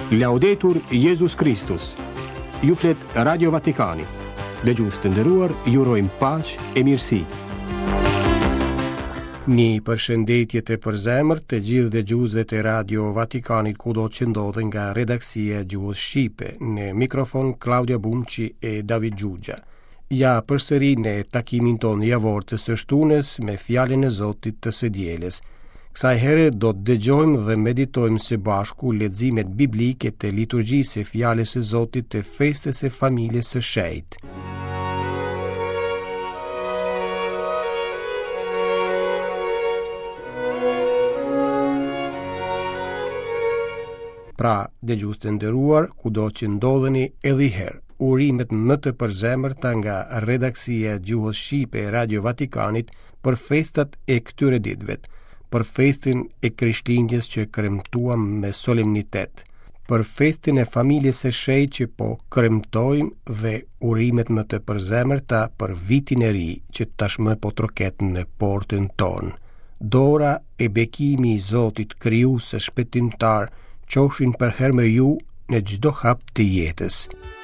Laudetur Jesus Christus. Ju flet Radio Vatikani. Dëgjues të nderuar, ju urojmë paqë e mirësi. Një përshëndetje të përzemërt të gjithë dëgjuesve të Radio Vatikanit kudo që ndodhen nga redaksia e gjuhës shqipe. Në mikrofon Claudia Bumçi e David Gjugja. Ja përsëri në takimin tonë javor të së shtunës me fjalën e Zotit të së dielës. Kësaj here do të dëgjojmë dhe meditojmë së bashku leximet biblike të liturgjisë së fjalës së Zotit të festës së familjes së shenjtë. Pra, dëgjues të nderuar, kudo që ndodheni edhe herë, urimet më të përzemërta nga redaksia e gjuhës shqipe e Radio Vatikanit për festat e këtyre ditëve, për festin e Krishtlindjes që kremtuam me solemnitet, për festin e familjes së shenjtë që po kremtojmë dhe urimet më të përzemërta për vitin e ri që tashmë po troket në portën tonë. Dora e bekimi i Zotit krijues e shpëtimtar qofshin për herë me ju në çdo hap të jetës.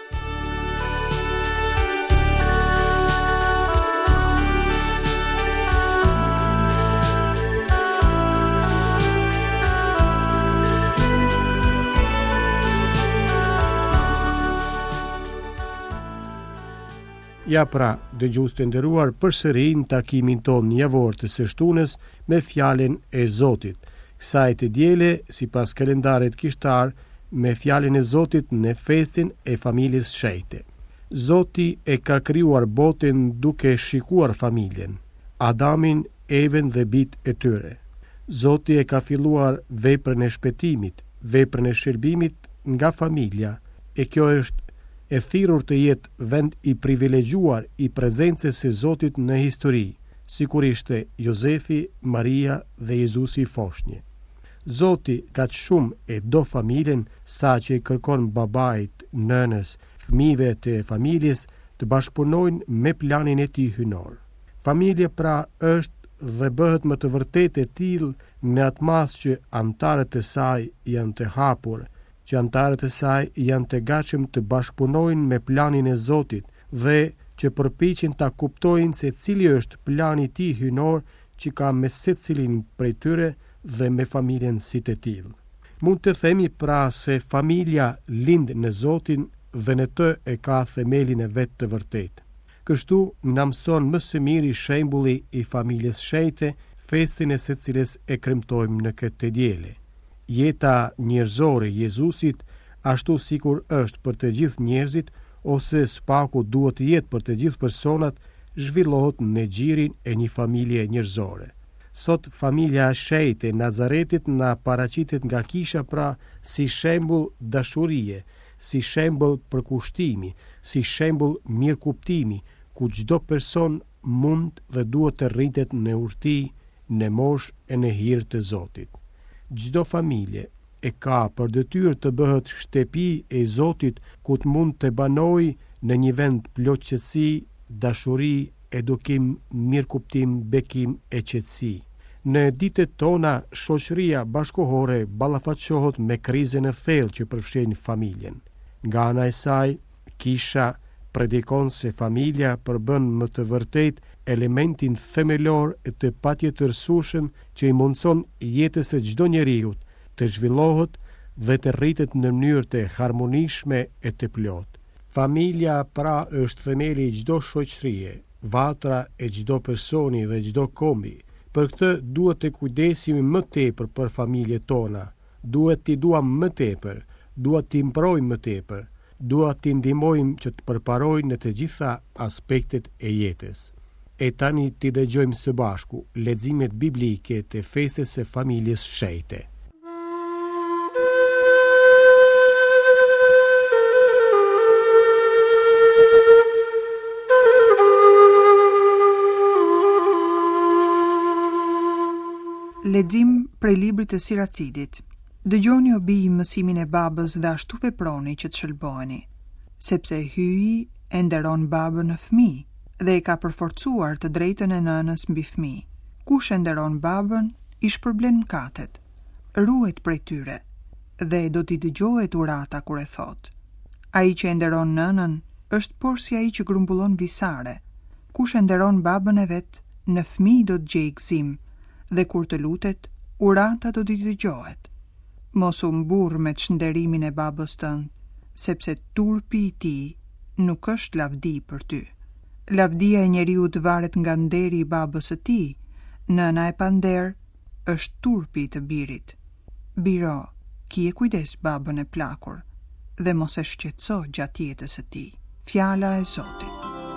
Ja pra, dëgjues të nderuar, përsëri në takimin tonë javor të së shtunës me fjalën e Zotit. Kësaj të diele, sipas kalendarit kishtar, me fjalën e Zotit në festin e familjes shenjtë. Zoti e ka krijuar botën duke shikuar familjen, Adamin, Even dhe bijtë e tyre. Zoti e ka filluar veprën e shpëtimit, veprën e shërbimit nga familja, e kjo është e thirrur të jetë vend i privilegjuar i prezencës së Zotit në histori, sikur ishte Jozefi, Maria dhe Jezusi i Foshnjë. Zoti kaq shumë e do familjen sa që i kërkon babait, nënës, fëmijëve të familjes të bashkëpunojnë me planin e tij hyjnor. Familja pra është dhe bëhet më të vërtetë e tillë në atë mas që anëtarët e saj janë të hapur, që anëtarët e saj janë të gatshëm të bashkëpunojnë me planin e Zotit dhe që përpiqen ta kuptojnë se cili është plani i tij hyjnor që ka me secilin prej tyre dhe me familjen si të tillë. Mund të themi pra se familja lind në Zotin dhe në të e ka themelin e vet të vërtetë. Kështu na mëson më së miri shembulli i familjes shenjtë, festin e secilës e kremtojmë në këtë diele. Jeta njerëzore e Jezusit, ashtu sikur është për të gjithë njerëzit, ose spaku duhet të jetë për të gjithë personat, zhvillohet në gjirin e një familje njerëzore. Sot familja e shenjtë e Nazaretit na paraqitet nga kisha pra si shembull dashurie, si shembull përkushtimi, si shembull mirëkuptimi, ku çdo person mund dhe duhet të rritet në urti, në moshë e në hir të Zotit. Çdo familje e ka për detyrë të bëhet shtëpi e Zotit ku të mund të banojë në një vend plot qetësi, dashuri, edukim, mirëkuptim, bekim e qetësi. Në ditët tona, shoqëria bashkëkohore ballafaqohet me krizën e thellë që përfshin familjen. Nga ana e saj, kisha predikon se familja përbën më të vërtet elementin themelor e të patjetërsueshëm që i mundson jetës së çdo njeriu të zhvillohet dhe të rritet në mënyrë të harmonishme e të plotë. Familja pra është themeli i çdo shoqërie, vatra e çdo personi dhe çdo kombi. Për këtë duhet të kujdesemi më tepër për familjet tona, duhet t'i duam më tepër, duhet t'i mbrojmë më tepër, duhet t'i ndihmojmë që të përparojnë në të gjitha aspektet e jetës. E tani t'i dëgjojmë së bashku leximet biblike të festës së familjes shenjtë. Lexim prej librit të Siracidit. Dëgjoni o bij mësimin e babës dhe ashtu veproni që të shëlboheni, sepse hyji e nderon babën në fëmijë dhe e ka përforcuar të drejtën e nënës mbi fëmijë. Kush e nderon babën, i shpërblen mëkatet. Ruhet prej tyre dhe do t'i dëgjohet urata kur e thot. Ai që e nderon nënën është por si ai që grumbullon visare. Kush e nderon babën e vet, në fëmijë do të gjejë gëzim, dhe kur të lutet, urata do t'i dëgjohet. Mos u mburr me çnderimin e babës tënd, sepse turpi i tij nuk është lavdi për ty. Lavdia e njeriut varet nga nderi i babës së tij. Nëna e pander është turpi të birit. Biro, kije kujdes babën e plakur dhe mos e shqetëso gjatë jetës së tij. Fjala e Zotit.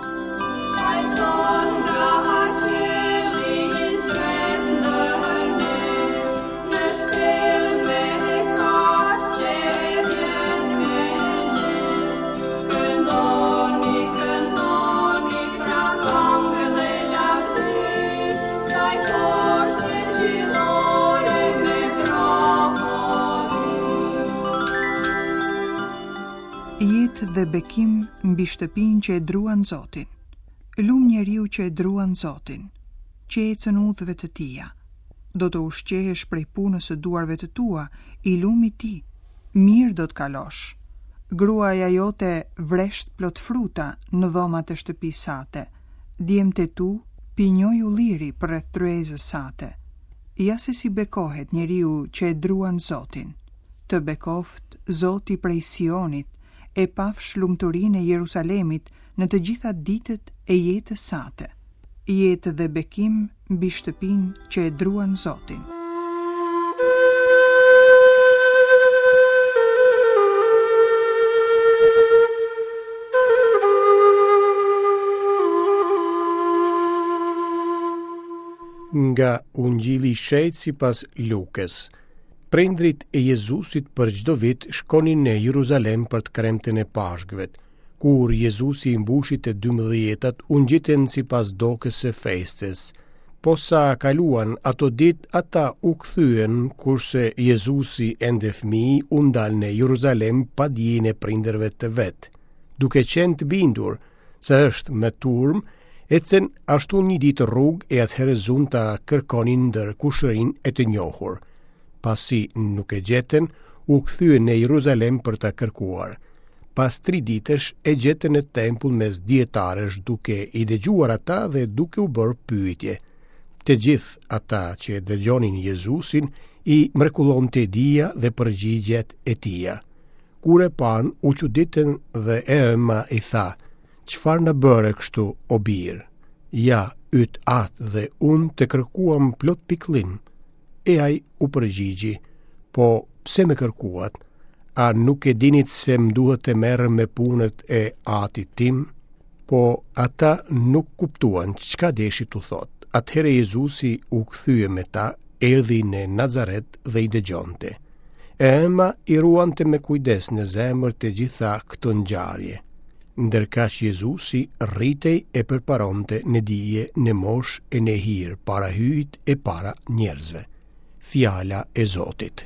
Jetë dhe bekim mbi shtëpinë që e druan Zotin. Lum njeriu që e druan Zotin, që ecën udhëve të tija. Do të ushqehesh prej punës së duarve të tua, i lumi ti, mirë do të kalosh. Gruaja jote vresht plot fruta në dhomat e shtëpisë sate. Djemtë e tu pinjoj ulliri përreth tryezës sate. Ja se si bekohet njeriu që e druan Zotin. Të bekoft Zoti prej Sionit, e pafsh lumturinë e Jerusalemit në të gjitha ditët e jetës sate. Jetë dhe bekim mbi shtëpinë që e druan Zotin. Nga Ungjilli i Shejtë sipas Lukës. Prindrit e Jezusit për çdo vit shkonin në Jeruzalem për të kremten e Pashkëvet. Kur Jezusi i mbushi të 12-tat, u ngjiten sipas dokës së festes. Po sa kaluan ato ditë, ata u kthyen, kurse Jezusi ende fëmijë u ndal në Jeruzalem pa dijen e prindërve të vet. Duke qenë të bindur se është me turm, ecën ashtu një ditë rrugë e atëherë zunë ta kërkonin ndër kushërinë e të njohur. Pasi nuk e gjetën, u kthyen në Jeruzalem për ta kërkuar. Pas 3 ditësh e gjetën në tempull mes dietarësh, duke i dëgjuar ata dhe duke u bërë pyetje. Të gjithë ata që dëgjonin Jezusin i mrekullonte dija dhe përgjigjet e tija. Kur e pan, u çuditën dhe Ema i tha: "Çfarë na bëre kështu, o birë? Ja, yt atë dhe unë të kërkuam plot pikëllim." E ai u përgjigji: "Po, pse më kërkuat? A nuk e dinit se më duhet të merrem me punët e atit tim?" Po ata nuk kuptuan çka deshi t'u thot. Atëherë Jezusi u kthye me ta, erdhi në Nazaret dhe i dëgjonte. Ema i ruante me kujdes në zemër të gjitha këto ngjarje. Ndërkaq Jezusi rritej e përparonte në dije, në moshë e në hir, para hyjt e para njerëzve. Fjala e Zotit.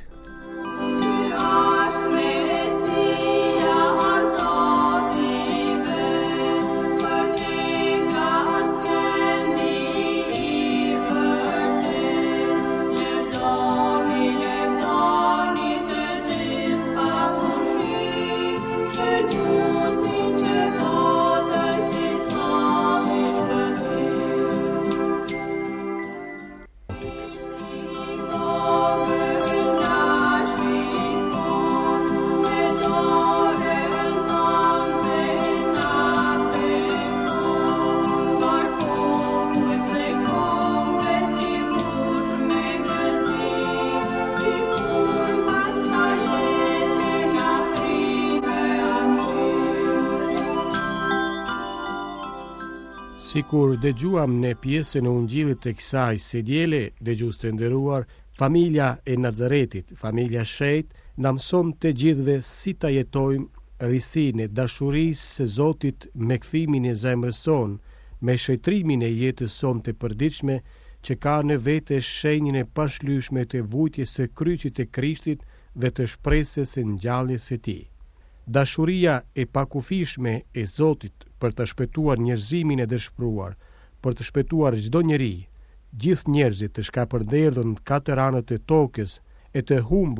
Sikur dëgjuam në pjesën e Ungjillit të kësaj së diele, dëgjues të nderuar, familja e Nazaretit, familja shejt, na mëson të gjithëve si ta jetojmë risinë e dashurisë së Zotit me kthimin e zemrës sonë, me shëtrimin e jetës sonë të përditshme që ka në vete shenjën e pashlyeshme të vujtjes së kryqit të Krishtit dhe të shpresës së ngjalljes së tij. Dashuria e pakufishme e Zotit për të shpëtuar njerëzimin e dëshpëruar, për të shpëtuar çdo njeri, gjithë njerëzit të shkapërderdhur në 4 anët e tokës, e të humbur,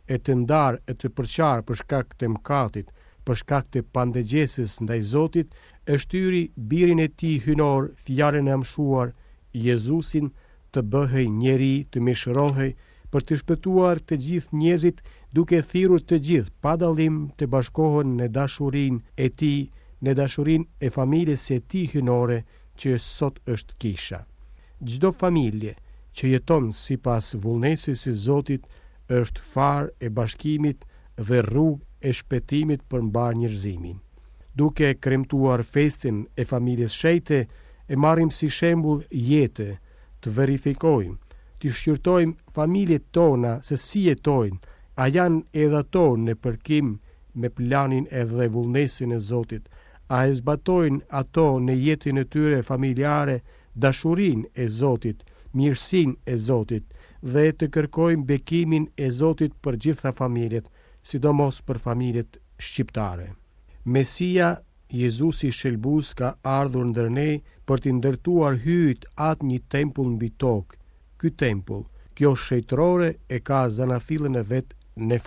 e të ndarë e të përqarë për shkak të mëkatit, për shkak të pandegjesës ndaj Zotit, e shtyri birin e tij hynor, fjalën e mësuar, Jezusin, të bëhej njeri, të mishërohej, për të shpëtuar të gjithë njerëzit, duke thirrur të gjithë pa dallim të bashkohen në dashurinë e tij, në dashurinë e familjes së tij hynore, që sot është kisha. Çdo familje që jeton sipas vullnesës së Zotit është farë e bashkimit dhe rrugë e shpëtimit për mbar njerëzimin. Duke kremtuar festin e familjes shejte, e marrim si shembull jetë, të verifikojmë, të shqyrtojmë familjet tona se si jetojnë, a janë edhe ato në përkim me planin edhe vullnesin e Zotit, a e zbatojnë ato në jetën e tyre familjare, dashurinë e Zotit, mirësinë e Zotit, dhe të kërkojmë bekimin e Zotit për gjitha familjet, sidomos për familjet shqiptare. Mesia, Jezusi shëlbues, ka ardhur ndër ne për të ndërtuar hyjt atë një tempull mbi tokë. Ky tempull, kjo shejtërore, e ka zanafillën e vet në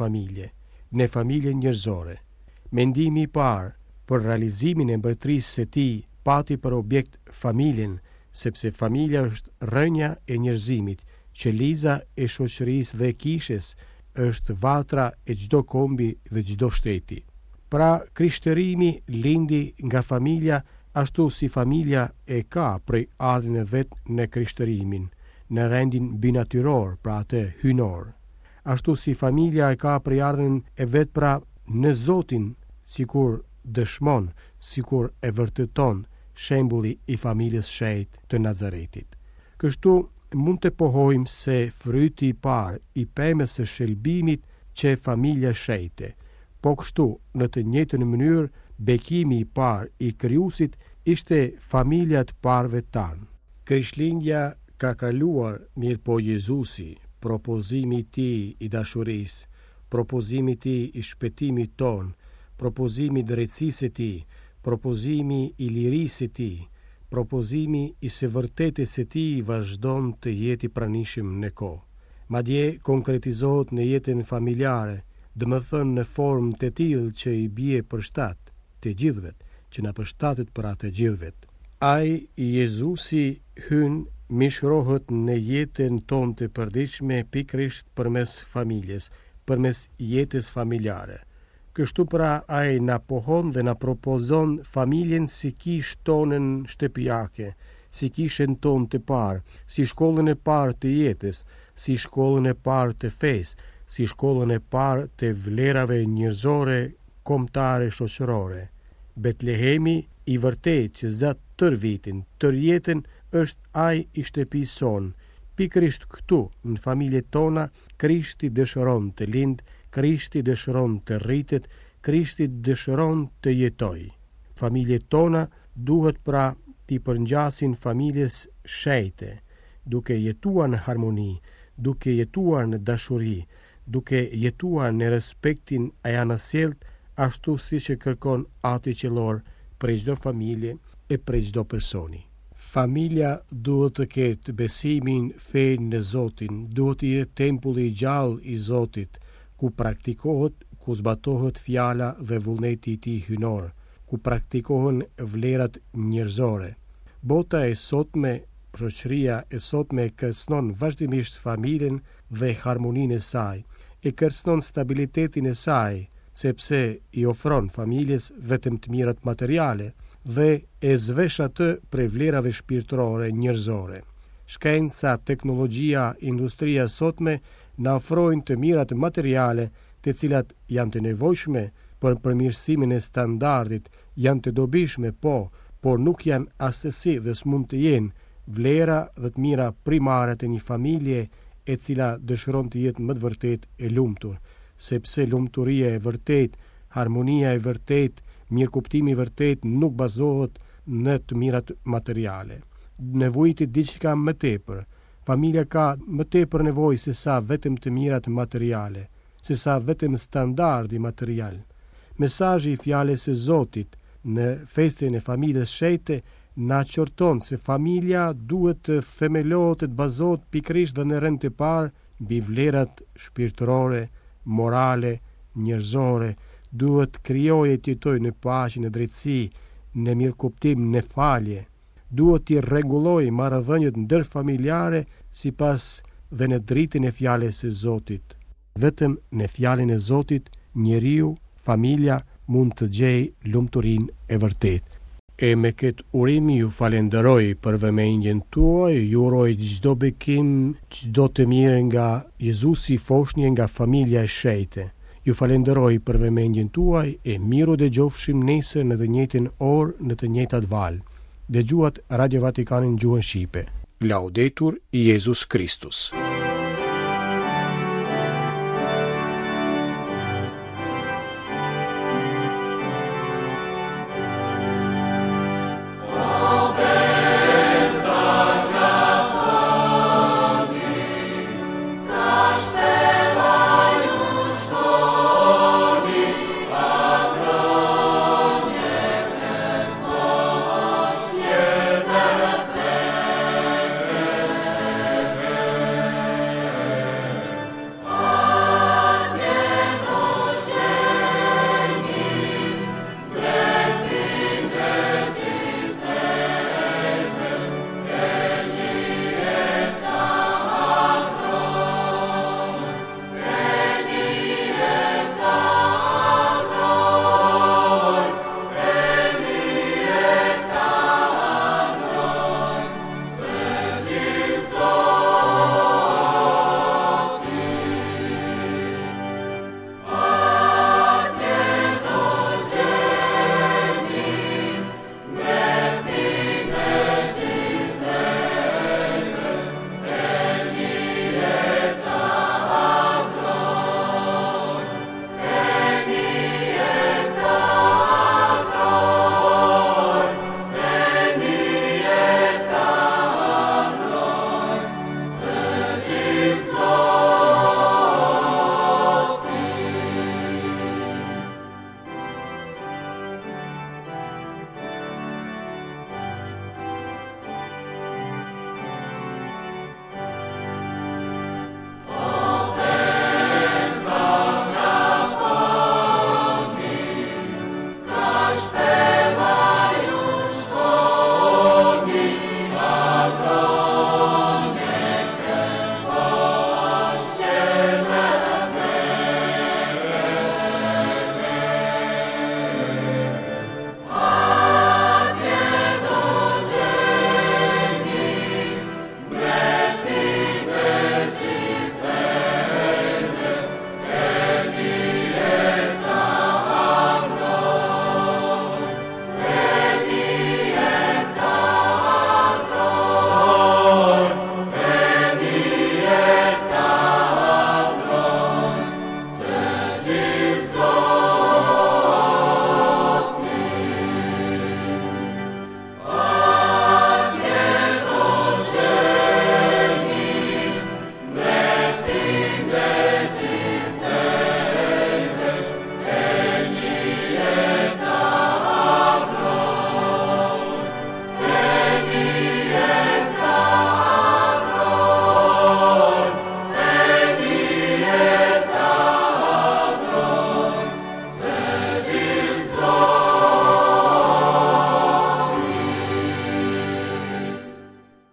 familje njerëzore. Mendimi i parë për realizimin e mbretërisë së tij pati për objekt familjen, sepse familja është rrënja e njerëzimit, qeliza e shoqërisë dhe kishes, është vatra e çdo kombi dhe çdo shteti. Pra, krishtërimi lindi nga familja, ashtu si familja e ka prej ardhin e vet në krishtërimin, në rendin binatyror, pra atë hynor. Ashtu si familja e ka prej ardhin e vet pra në Zotin, sikur dëshmon, sikur e vërteton shembulli i familjes shejt të Nazaretit. Kështu mund të pohojmë se fryti i parë i pemës së shëlbimit që familja shejte, po kështu në të njëjtën mënyrë bekimi i parë i krijuesit ishte familja të parëve tanë. Krishtlindja ka kaluar, mirë po Jezusi, propozimi i tij i dashurisë, propozimi i tij i shpëtimit ton, propozimi i drejtësisë së tij, propozimi i lirisë së tij, propozimi i së vërtetës së tij vazhdon të jetë i pranishëm në kohë. Madje konkretizohet në jetën familjare, dhe më thënë në formë të tillë që i bie për shtat të gjithëvet, që na përshtatet për atë gjithëvet. Ai, Jezusi, hyn mishrohet në jetën tonë të përditshme pikërisht përmes familjes, përmes jetës familjare. Kështu pra ai na pohon dhe na propozon familjen si kishë tonën shtëpiake, si kishën tonë të parë, si shkollën e parë të jetës, si shkollën e parë të fesë, si shkollën e parë të vlerave njerëzore, kombëtare, shoqërore. Betlehemi i vërtet që zat tër vitin, tër jetën, është ai i shtëpisë sonë. Pikërisht këtu, në familjet tona, Krishti dëshiron të lind, Krishti dëshiron të rritet, Krishti dëshiron të jetoj. Familjet tona duhet pra t'i përngjasin familjes shejte, duke jetuar në harmoni, duke jetuar në dashuri, duke jetuar në respektin e anasjelt, ashtu si që kërkon Ati qellor prej çdo familje e prej çdo personi. Familja duhet të ketë besimin, fenë në Zotin, duhet të jetë tempulli i gjallë i Zotit, ku praktikohet, ku zbatohet fjala dhe vullneti i tij hynor, ku praktikohen vlerat njerëzore. Bota e sotme, shoqëria e sotme kërcënon vazhdimisht familjen dhe harmoninë e saj, e kërcënon stabilitetin e saj, sepse i ofron familjes vetëm të mirat materiale dhe e zvesh atë prej vlerave shpirtërore njerëzore. Shkenca, teknologjia, industria sotme na ofrojnë të mirat materiale, të cilat janë të nevojshme për përmirësimin e standardit, janë të dobishme, por nuk janë asesi dhe s'mund të jenë vlera dhe të mira primare të një familje e cila dëshiron të jetë më të vërtet e lumtur, sepse lumturia e vërtet, harmonia e vërtet, mirëkuptimi i vërtet nuk bazohet në të mirat materiale. Nevojiti diçka më tepër. Familja ka më tepër nevojë se sa vetëm të mirat materiale, se sa vetëm standardi material. Mesazhi i fjalës së Zotit në festën e familjes shejte na qorton se familja duhet të themelohet, të bazohet pikërisht dhe në rend të parë mbi vlerat shpirtërore morale, njerëzore, duhet krijojë të jetojë në paqe, në drejtësi, në mirëkuptim, në falje. Duhet të rregullojë marrëdhëniet ndërfamiljare sipas dhe në dritën e fjalës së Zotit. Vetëm në fjalën e Zotit njeriu, familja mund të gjejë lumturinë e vërtetë. E me këtë urim ju falenderoj për vëmendjen tuaj, ju uroj çdo bekim, çdo të mirë nga Jezusi foshnie nga familja e shejtë. Ju falenderoj për vëmendjen tuaj e miru dëgjofshim nesër në të njëjtën orë në të njëjtat valë. Dëgjuat Radio Vatikanin gjuhën shqipe. Laudetur Jesus Christus.